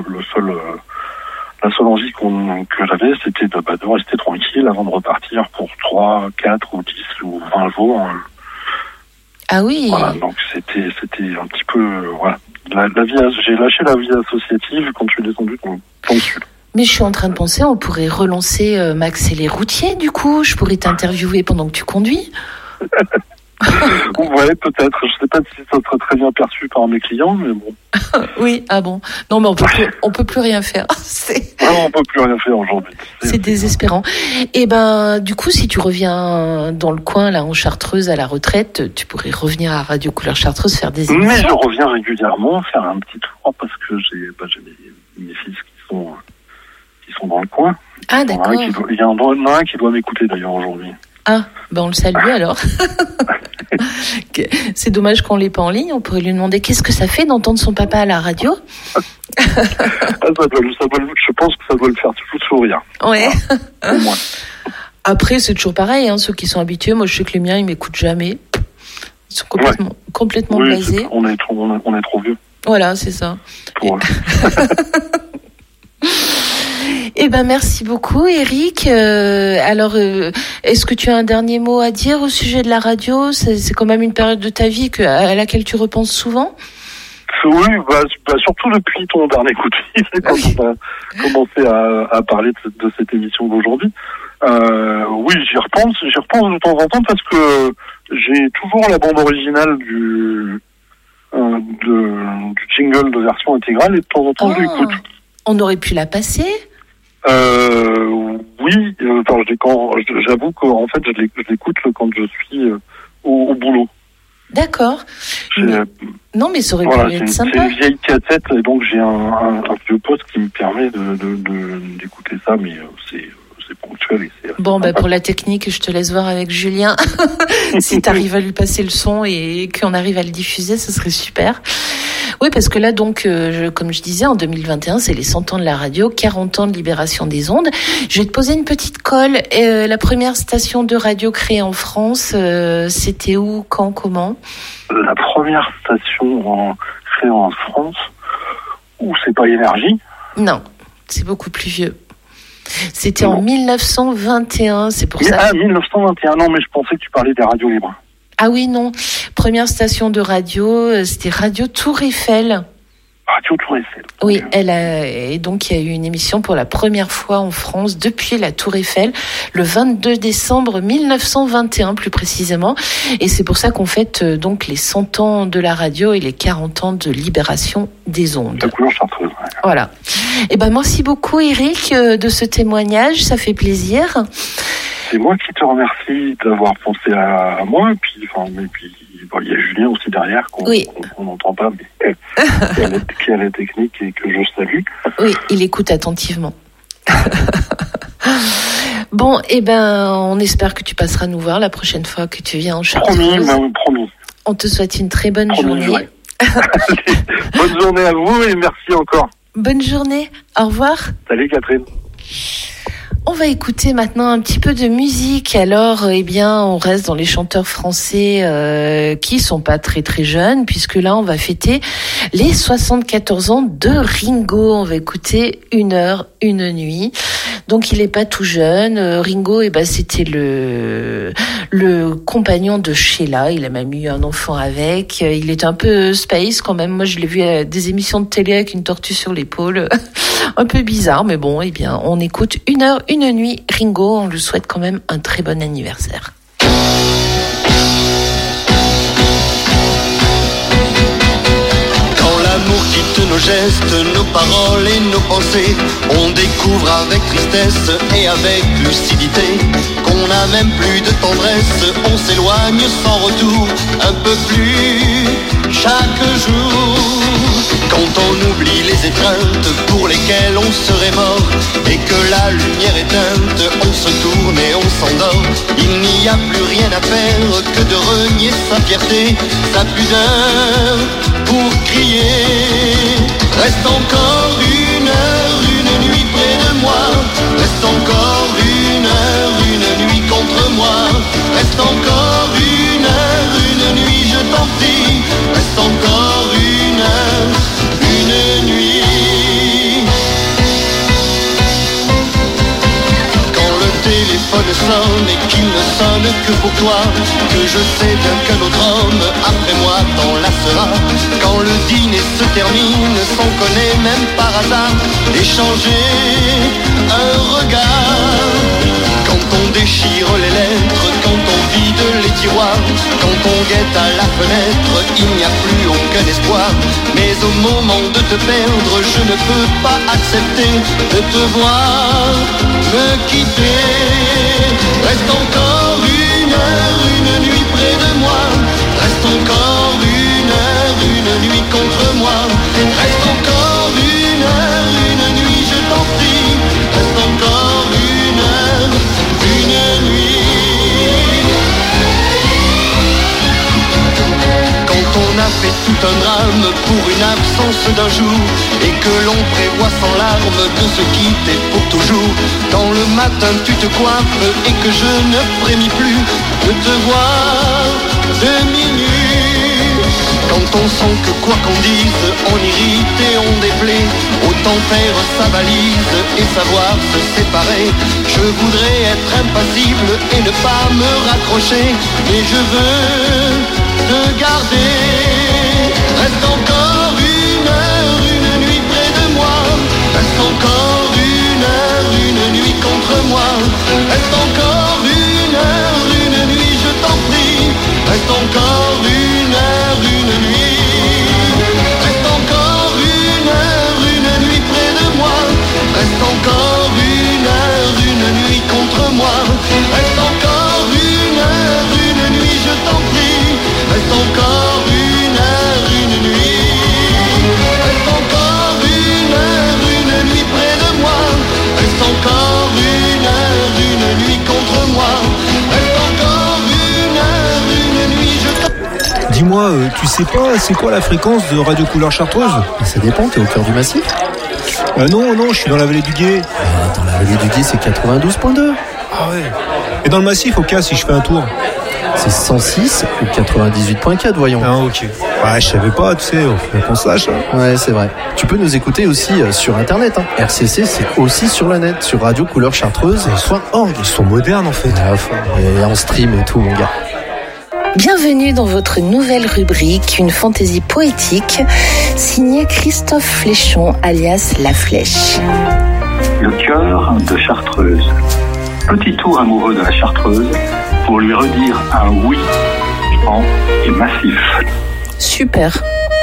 la seule envie que j'avais, c'était de rester tranquille avant de repartir pour 3, 4 ou 10 ou 20 jours. Ah oui. Voilà, donc c'était un petit peu voilà. J'ai lâché la vie associative quand je suis descendu dans le sud. Mais je suis en train de penser, on pourrait relancer Max et les routiers, du coup. Je pourrais t'interviewer pendant que tu conduis. Ouais, peut-être. Je sais pas si ça serait très bien perçu par mes clients, mais bon. Oui, ah bon. Non, mais on peut plus rien faire. Non, on peut plus rien faire aujourd'hui. C'est désespérant. Et ben, du coup, si tu reviens dans le coin, là, en Chartreuse, à la retraite, tu pourrais revenir à Radio Couleur Chartreuse faire des émissions. Mais je reviens régulièrement faire un petit tour parce que j'ai mes fils qui sont dans le coin. Ah, d'accord. Il y en a un qui doit m'écouter d'ailleurs aujourd'hui. Ah, ben on le salue alors. C'est dommage qu'on l'ait pas en ligne. On pourrait lui demander qu'est-ce que ça fait d'entendre son papa à la radio. Je pense que ça doit le faire tout sourire. Ouais. Voilà, au moins. Après, c'est toujours pareil. Hein, ceux qui sont habitués, moi je sais que les miens, ils m'écoutent jamais. Ils sont complètement blasés. On est trop vieux. Voilà, c'est ça. Pour Eh ben merci beaucoup Eric. Alors est-ce que tu as un dernier mot à dire au sujet de la radio ? C'est quand même une période de ta vie à laquelle tu repenses souvent ? Oui, surtout depuis ton dernier coup de fil, quand on a commencé à parler de cette émission d'aujourd'hui. Oui, j'y repense de temps en temps parce que j'ai toujours la bande originale du jingle de version intégrale et de temps en temps je l'écoute. On aurait pu la passer ? Oui, j'avoue qu'en fait je l'écoute quand je suis au boulot. D'accord. Non, mais ça aurait pu être sympa. C'est une vieille cassette et donc j'ai un vieux poste qui me permet d'écouter ça, mais c'est ponctuel. Bon, pour la technique, je te laisse voir avec Julien. Si tu arrives à lui passer le son et qu'on arrive à le diffuser, ce serait super. Oui, parce que là, donc, comme je disais, en 2021, c'est les 100 ans de la radio, 40 ans de libération des ondes. Je vais te poser une petite colle. La première station de radio créée en France, c'était où, quand, comment ? La première station créée en France, c'est pas Énergie ? Non, c'est beaucoup plus vieux. C'était en 1921, c'est pour ça. Ah, 1921, non, mais je pensais que tu parlais des radios libres. Ah oui, non. Première station de radio, c'était Radio Tour Eiffel. Radio Tour Eiffel. Oui, et donc il y a eu une émission pour la première fois en France depuis la Tour Eiffel, le 22 décembre 1921 plus précisément. Et c'est pour ça qu'on fête donc les 100 ans de la radio et les 40 ans de libération des ondes. La couleur chartreuse. Ouais. Voilà. Eh ben merci beaucoup Eric de ce témoignage, ça fait plaisir. C'est moi qui te remercie d'avoir pensé à moi, et puis il y a Julien aussi derrière qu'on n'entend pas, mais qui a la technique et que je salue. Oui, il écoute attentivement. Bon, on espère que tu passeras nous voir la prochaine fois que tu viens en Chartreuse. Promis. On te souhaite une très bonne journée. Bonne journée à vous et merci encore. Bonne journée, au revoir. Salut Catherine. On va écouter maintenant un petit peu de musique. Alors, on reste dans les chanteurs français qui sont pas très très jeunes, puisque là, on va fêter les 74 ans de Ringo. On va écouter 1 heure, 1 nuit. Donc, il est pas tout jeune. Ringo, c'était le compagnon de Sheila. Il a même eu un enfant avec. Il est un peu space quand même. Moi, je l'ai vu à des émissions de télé avec une tortue sur l'épaule. Un peu bizarre, mais bon, on écoute 1 heure, 1 nuit. Ringo, on lui souhaite quand même un très bon anniversaire. Quand l'amour quitte nos gestes, nos paroles et nos pensées, on découvre avec tristesse et avec lucidité qu'on n'a même plus de tendresse, on s'éloigne sans retour, un peu plus chaque jour. Quand on oublie les étreintes pour lesquelles on serait mort, et que la lumière éteinte, on se tourne et on s'endort. Il n'y a plus rien à faire que de renier sa fierté, sa pudeur pour crier. Reste encore 1 heure, 1 nuit près de moi. Reste encore 1 heure, 1 nuit contre moi. Reste encore 1 heure, 1 nuit, je t'en prie. Reste encore 1 heure, 1 nuit. Quand le téléphone sonne et qu'il ne sonne que pour toi, que je sais bien qu'un autre homme après moi t'enlacera. Quand le dîner se termine sans qu'on ait même par hasard échanger un regard. Quand on déchire les lettres, quand on vide les tiroirs, quand on guette à la fenêtre, il n'y a plus aucun espoir. Mais au moment de te perdre, je ne peux pas accepter de te voir me quitter. Reste encore une heure, une nuit près de moi. Reste encore une heure, une nuit contre moi. Reste encore une heure, une nuit, je t'en prie. Reste encore une heure, une nuit. Quand on a fait tout un drame pour une absence d'un jour et que l'on prévoit sans larmes de se quitter pour toujours, quand le matin tu te coiffes et que je ne frémis plus de te voir demi-nu. Quand on sent que quoi qu'on dise, on irrite et on déplaît, autant faire sa valise et savoir se séparer. Je voudrais être impassible et ne pas me raccrocher, mais je veux te garder. Reste encore une heure, une nuit près de moi. Reste encore une heure, une nuit contre moi. Reste encore une heure, une nuit, je t'en prie. Reste encore une heure, une nuit. Reste encore une heure, une nuit près de moi. Reste encore une heure, une nuit contre moi. Reste encore une heure, une nuit, je t'en prie. Reste encore une heure, une nuit. Reste encore une heure, une nuit près de moi. Reste encore une heure, une nuit contre moi. Reste encore une heure, une nuit, je t'en... Dis-moi, tu sais pas c'est quoi la fréquence de Radio Couleur Chartreuse? Ça dépend, t'es au cœur du massif? Non, je suis dans la vallée du Gué. Dans la vallée du Gué, c'est 92.2. Ah ouais. Et dans le massif, au cas, si je fais un tour? C'est 106 ou 98.4, voyons. Ah, ok. Ouais, je savais pas, tu sais, faut qu'on sache. Hein. Ouais, c'est vrai. Tu peux nous écouter aussi sur Internet. Hein. RCC, c'est aussi sur la net, sur Radio Couleur Chartreuse.org. Ils sont modernes, en fait. Et en stream et tout, mon gars. Bienvenue dans votre nouvelle rubrique, une fantaisie poétique, signée Christophe Fléchon, alias La Flèche. Le cœur de Chartreuse. Petit tour amoureux de la Chartreuse pour lui redire un oui franc et massif. Super.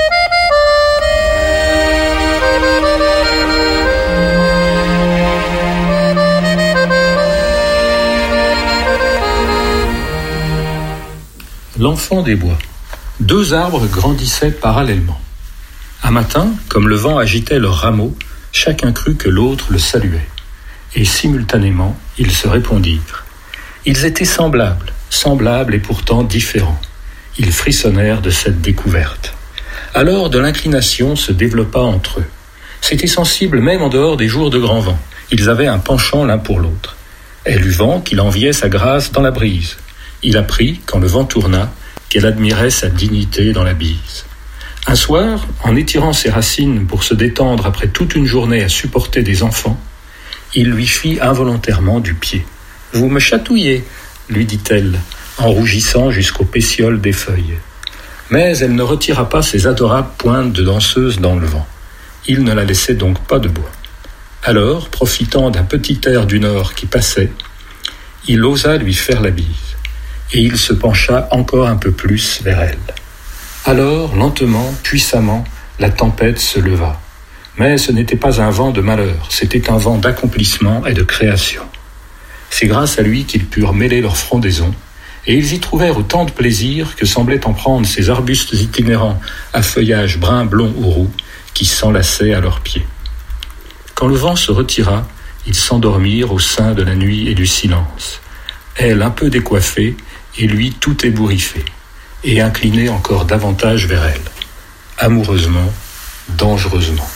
L'enfant des bois. 2 arbres grandissaient parallèlement. Un matin, comme le vent agitait leurs rameaux, chacun crut que l'autre le saluait. Et simultanément, ils se répondirent. Ils étaient semblables et pourtant différents. Ils frissonnèrent de cette découverte. Alors de l'inclination se développa entre eux. C'était sensible même en dehors des jours de grand vent. Ils avaient un penchant l'un pour l'autre. Elle eut vent qu'il enviait sa grâce dans la brise. Il apprit, quand le vent tourna, qu'elle admirait sa dignité dans la bise. Un soir, en étirant ses racines pour se détendre après toute une journée à supporter des enfants, il lui fit involontairement du pied. « Vous me chatouillez », lui dit-elle, en rougissant jusqu'aux pétioles des feuilles. Mais elle ne retira pas ses adorables pointes de danseuse dans le vent. Il ne la laissait donc pas debout. Alors, profitant d'un petit air du nord qui passait, il osa lui faire la bise. Et il se pencha encore un peu plus vers elle. Alors, lentement, puissamment, la tempête se leva. Mais ce n'était pas un vent de malheur, c'était un vent d'accomplissement et de création. C'est grâce à lui qu'ils purent mêler leurs frondaisons, et ils y trouvèrent autant de plaisir que semblaient en prendre ces arbustes itinérants à feuillage brun, blond ou roux, qui s'enlaçaient à leurs pieds. Quand le vent se retira, ils s'endormirent au sein de la nuit et du silence. Elle un peu décoiffée, et lui tout ébouriffé, et incliné encore davantage vers elle, amoureusement, dangereusement.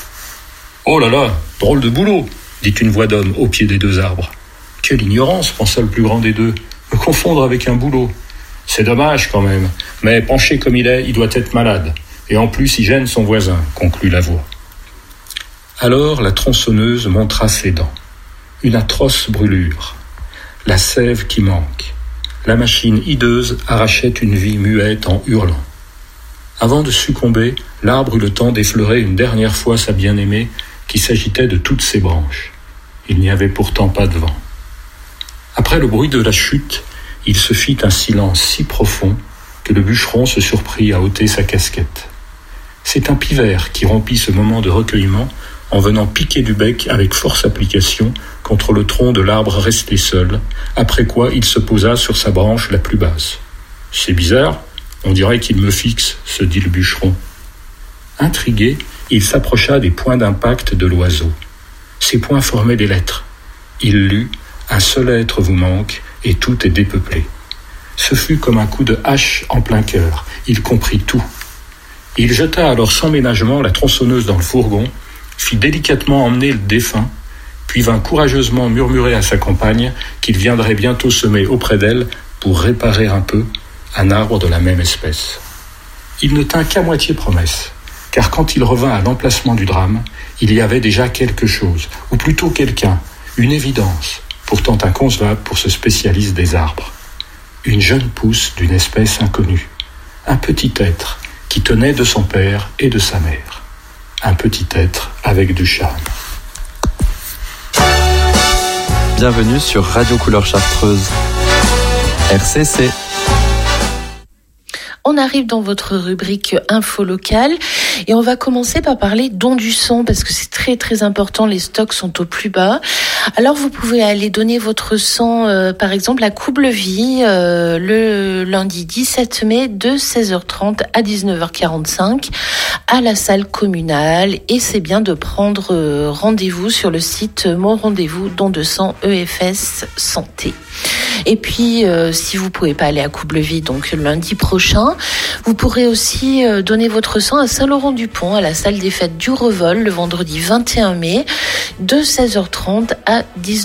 « Oh là là, drôle de boulot !» dit une voix d'homme au pied des 2 arbres. « Quelle ignorance !» pensa le plus grand des 2, « me confondre avec un boulot. C'est dommage quand même, mais penché comme il est, il doit être malade, et en plus il gêne son voisin, » conclut la voix. Alors la tronçonneuse montra ses dents. Une atroce brûlure. la sève qui manque. La machine hideuse arrachait une vie muette en hurlant. Avant de succomber, l'arbre eut le temps d'effleurer une dernière fois sa bien-aimée qui s'agitait de toutes ses branches. Il n'y avait pourtant pas de vent. Après le bruit de la chute, il se fit un silence si profond que le bûcheron se surprit à ôter sa casquette. C'est un pivert qui rompit ce moment de recueillement en venant piquer du bec avec force application contre le tronc de l'arbre resté seul, après quoi il se posa sur sa branche la plus basse. « C'est bizarre, on dirait qu'il me fixe, » se dit le bûcheron. Intrigué, il s'approcha des points d'impact de l'oiseau. Ces points formaient des lettres. Il lut « Un seul être vous manque et tout est dépeuplé ». Ce fut comme un coup de hache en plein cœur. Il comprit tout. Il jeta alors sans ménagement la tronçonneuse dans le fourgon, fit délicatement emmener le défunt, puis vint courageusement murmurer à sa compagne qu'il viendrait bientôt semer auprès d'elle pour réparer un peu un arbre de la même espèce. Il ne tint qu'à moitié promesse, car quand il revint à l'emplacement du drame, il y avait déjà quelque chose, ou plutôt quelqu'un, une évidence, pourtant inconcevable pour ce spécialiste des arbres. Une jeune pousse d'une espèce inconnue, un petit être qui tenait de son père et de sa mère. Un petit être avec du charme. Bienvenue sur Radio Couleur Chartreuse, RCC. On arrive dans votre rubrique Info locale et on va commencer par parler don du sang parce que c'est très très important, les stocks sont au plus bas. Alors vous pouvez aller donner votre sang par exemple à Coublevis le lundi 17 mai de 16h30 à 19h45 à la salle communale et c'est bien de prendre rendez-vous sur le site Mon Rendez-vous Don de sang EFS Santé. Et puis, si vous pouvez pas aller à Coublevis, donc lundi prochain, vous pourrez aussi donner votre sang à Saint-Laurent-du-Pont, à la salle des fêtes du Revol, le vendredi 21 mai, de 16h30 à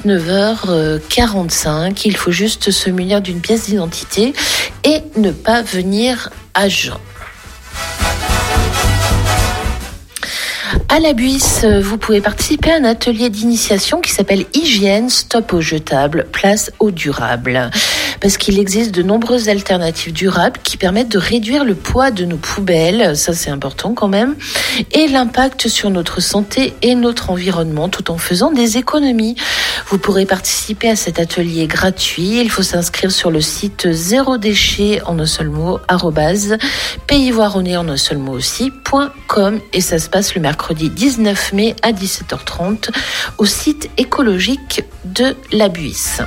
19h45. Il faut juste se munir d'une pièce d'identité et ne pas venir à jeun. À la Buisse, vous pouvez participer à un atelier d'initiation qui s'appelle Hygiène, stop aux jetables, place au durable. Parce qu'il existe de nombreuses alternatives durables qui permettent de réduire le poids de nos poubelles, ça c'est important quand même, et l'impact sur notre santé et notre environnement tout en faisant des économies. Vous pourrez participer à cet atelier gratuit. Il faut s'inscrire sur le site zérodéchet en un seul mot, @payvoironné en un seul mot aussi.com et ça se passe le mercredi 19 mai à 17h30 au site écologique de la Buisse.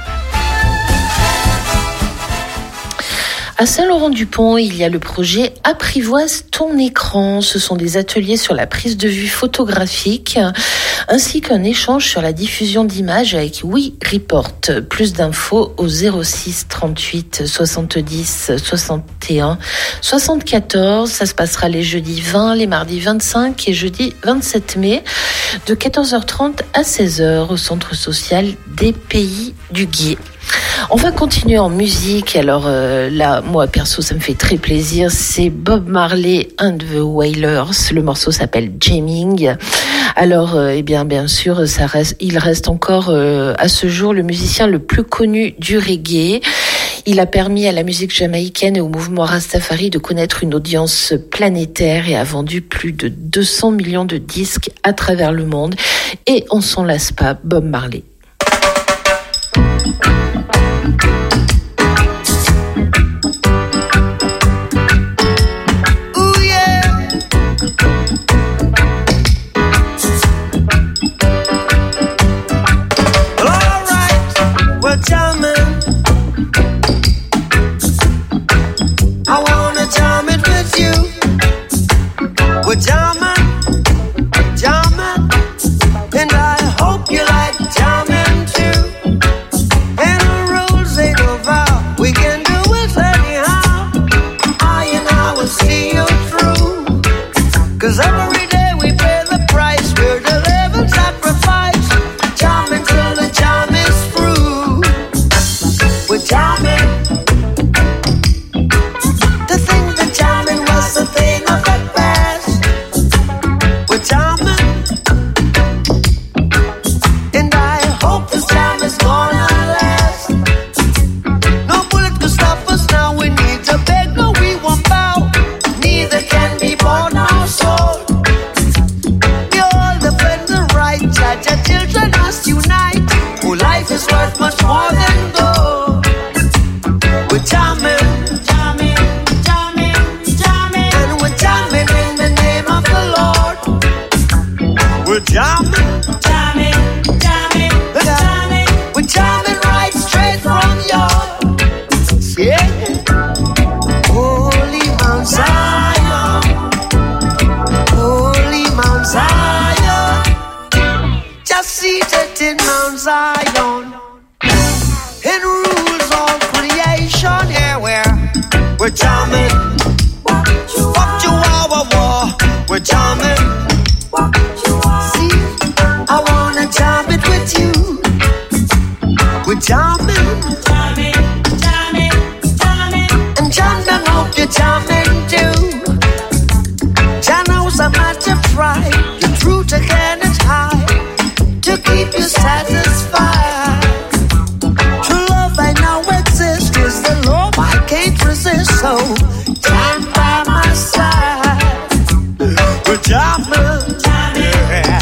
À Saint-Laurent-du-Pont, il y a le projet Apprivoise ton écran. Ce sont des ateliers sur la prise de vue photographique, ainsi qu'un échange sur la diffusion d'images avec WeReport. Plus d'infos au 06 38 70 61 74. Ça se passera les jeudis 20, les mardis 25 et jeudi 27 mai, de 14h30 à 16h au centre social des Pays du Guiers. On va continuer en musique. Alors là, moi perso, ça me fait très plaisir. C'est Bob Marley and the Wailers. Le morceau s'appelle Jamming. Alors, bien sûr, il reste encore à ce jour le musicien le plus connu du reggae. Il a permis à la musique jamaïcaine et au mouvement Rastafari de connaître une audience planétaire et a vendu plus de 200 millions de disques à travers le monde. Et on s'en lasse pas, Bob Marley. jamming too. Jah knows how much you pride, the truth again is high, to keep you satisfied. True love I know exists, is the love I can't resist, so stand by my side. We're jamming, yeah.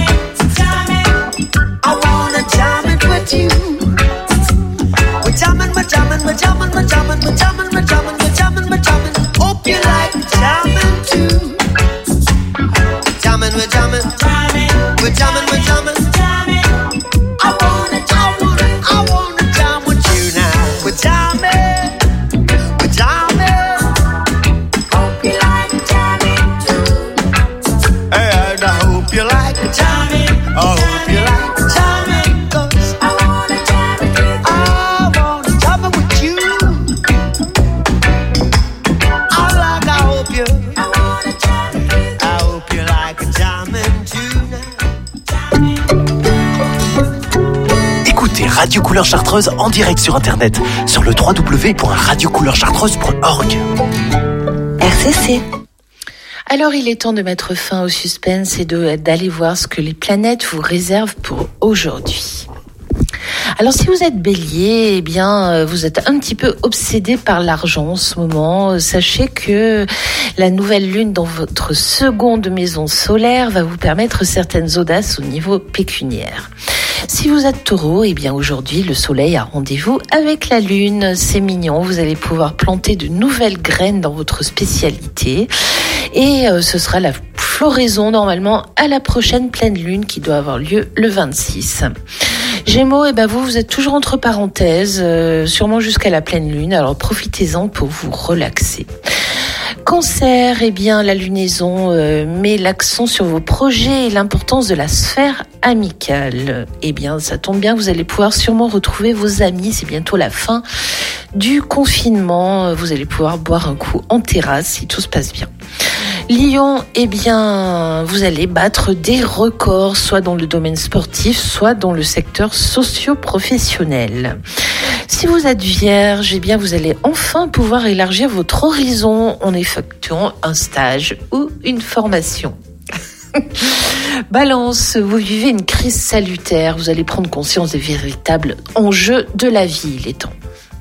I wanna jam it with you. We're jamming, we're jamming, we're jamming, we're jamming, we're jamming, we're jamming, we're jamming, we're jamming. Hope you like jamming too. Jamming, we're jamming, we're jamming, we're jamming. I wanna jam with you now. We're jamming, we're jamming. Hope you like jamming too. And I hope you like jamming. I hope you like jamming, 'cause I wanna jam with you. I wanna jam with you. I hope you. I wanna jam with you. I hope you like jamming too. Écoutez Radio Couleur Chartreuse en direct sur internet sur le www.radiocouleurchartreuse.org. RCC. Alors il est temps de mettre fin au suspense et d'aller voir ce que les planètes vous réservent pour aujourd'hui. Alors si vous êtes Bélier, eh bien vous êtes un petit peu obsédé par l'argent en ce moment. Sachez que la nouvelle lune dans votre seconde maison solaire va vous permettre certaines audaces au niveau pécuniaire. Si vous êtes Taureau, eh bien aujourd'hui le soleil a rendez-vous avec la lune. C'est mignon, vous allez pouvoir planter de nouvelles graines dans votre spécialité et ce sera la floraison normalement à la prochaine pleine lune qui doit avoir lieu le 26. Gémeaux, eh ben vous êtes toujours entre parenthèses, sûrement jusqu'à la pleine lune, alors profitez-en pour vous relaxer. Cancer, eh bien la lunaison met l'accent sur vos projets et l'importance de la sphère amicale. Eh bien ça tombe bien, vous allez pouvoir sûrement retrouver vos amis, c'est bientôt la fin du confinement, vous allez pouvoir boire un coup en terrasse si tout se passe bien. Lion, eh bien, vous allez battre des records, soit dans le domaine sportif, soit dans le secteur socio-professionnel. Si vous êtes Vierge, eh bien, vous allez enfin pouvoir élargir votre horizon en effectuant un stage ou une formation. Balance, vous vivez une crise salutaire, vous allez prendre conscience des véritables enjeux de la vie, il est temps.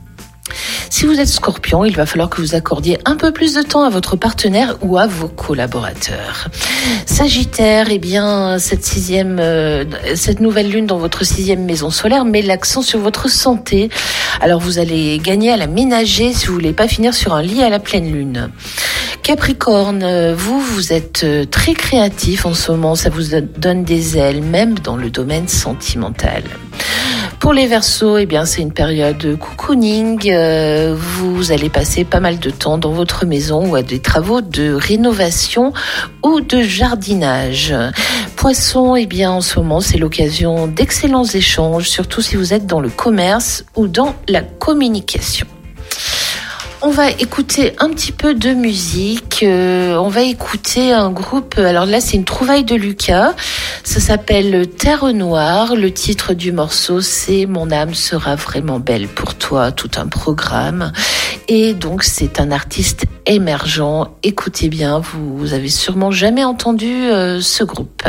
Si vous êtes Scorpion, il va falloir que vous accordiez un peu plus de temps à votre partenaire ou à vos collaborateurs. Sagittaire, eh bien, cette nouvelle lune dans votre 6e maison solaire met l'accent sur votre santé. Alors vous allez gagner à la ménager si vous voulez pas finir sur un lit à la pleine lune. Capricorne, vous êtes très créatif en ce moment, ça vous donne des ailes, même dans le domaine sentimental. Pour les Verseaux, eh bien, c'est une période de cocooning. Vous allez passer pas mal de temps dans votre maison ou à des travaux de rénovation ou de jardinage. Poissons, eh bien, en ce moment, c'est l'occasion d'excellents échanges, surtout si vous êtes dans le commerce ou dans la communication. On va écouter un petit peu de musique. On va écouter un groupe. Alors là, c'est une trouvaille de Lucas. Ça s'appelle Terre Noire. Le titre du morceau, c'est Mon âme sera vraiment belle pour toi. Tout un programme. Et donc, c'est un artiste émergent. Écoutez bien, vous avez sûrement jamais entendu ce groupe.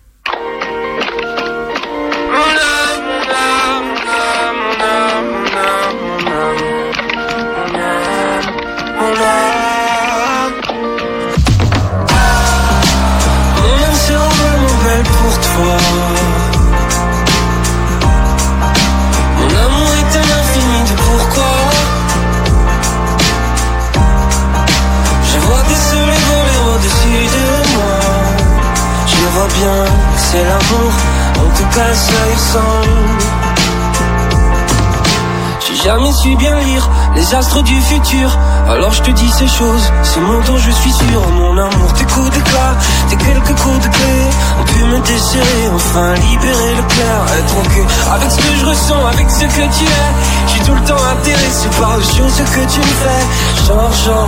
Bien, c'est l'amour, en tout cas ça y ressemble. J'ai jamais su bien lire les astres du futur, alors je te dis ces choses, c'est mon tour, je suis sûr. Mon amour, tes coups d'éclat, tes quelques coups de clé ont pu me desserrer, enfin libérer le clair, être ok avec ce que je ressens, avec ce que tu es. Je suis tout le temps intéressé par les choses que tu me fais. Genre,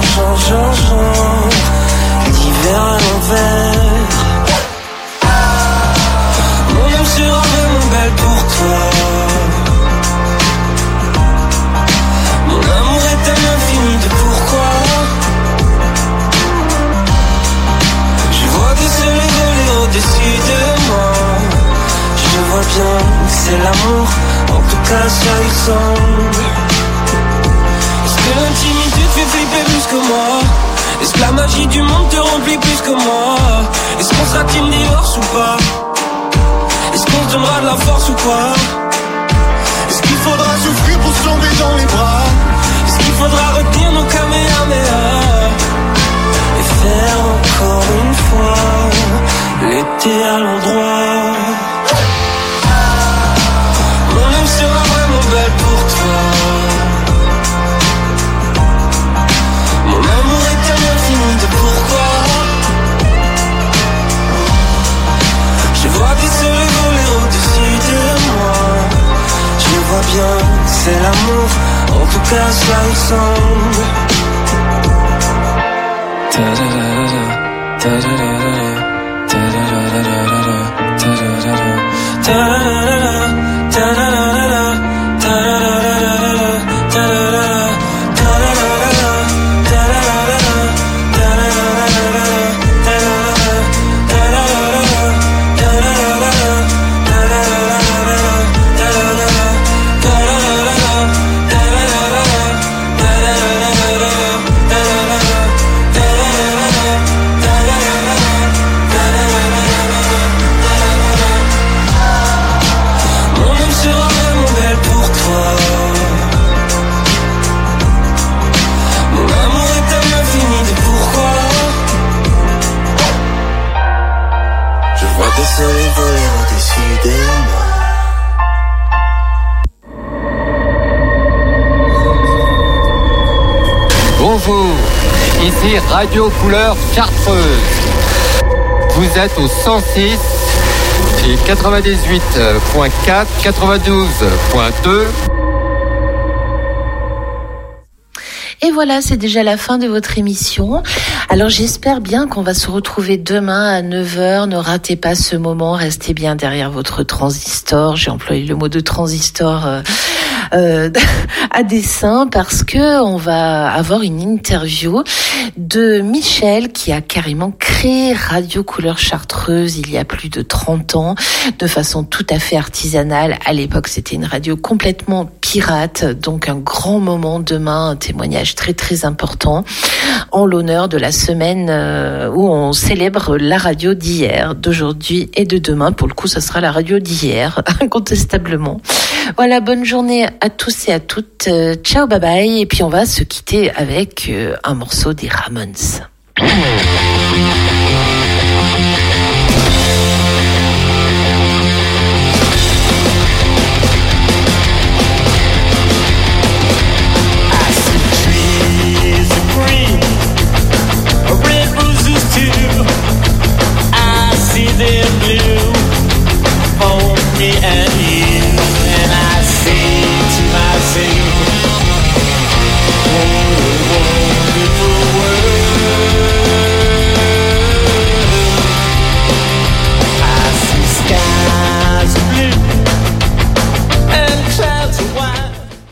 l'hiver à l'envers. Sera vraiment belle pour toi. Mon amour est un infini de pourquoi. cas ça y ressemble. Est-ce que l'intimité te fait flipper plus que moi? Est-ce que la magie du monde te remplit plus que moi? Est-ce qu'on sera team divorce ou pas? Est-ce qu'on se donnera de la force ou quoi? Est-ce qu'il faudra souffrir pour se tomber dans les bras? Est-ce qu'il faudra retenir nos kamehameha et faire encore une fois l'été à l'endroit? Mon âme sera vraiment belle pour toi. Mon amour est infini de pourquoi. Je vois des soleils voler au-dessus de moi. Je vois bien, c'est l'amour, en tout cas cela ressemble. Bonjour, ici Radio Couleur Chartreuse. Vous êtes au 106 et 98.4, 92.2. Et voilà, c'est déjà la fin de votre émission. Alors j'espère bien qu'on va se retrouver demain à 9h. Ne ratez pas ce moment, restez bien derrière votre transistor. J'ai employé le mot de transistor à dessein parce que on va avoir une interview de Michel qui a carrément créé Radio Couleur Chartreuse il y a plus de 30 ans de façon tout à fait artisanale. À l'époque, c'était une radio complètement pirate, donc un grand moment demain, un témoignage très très important en l'honneur de la semaine où on célèbre la radio d'hier, d'aujourd'hui et de demain. Pour le coup, ça sera la radio d'hier, incontestablement. Voilà, bonne journée à tous et à toutes. Ciao, bye bye. Et puis on va se quitter avec un morceau des Ramones.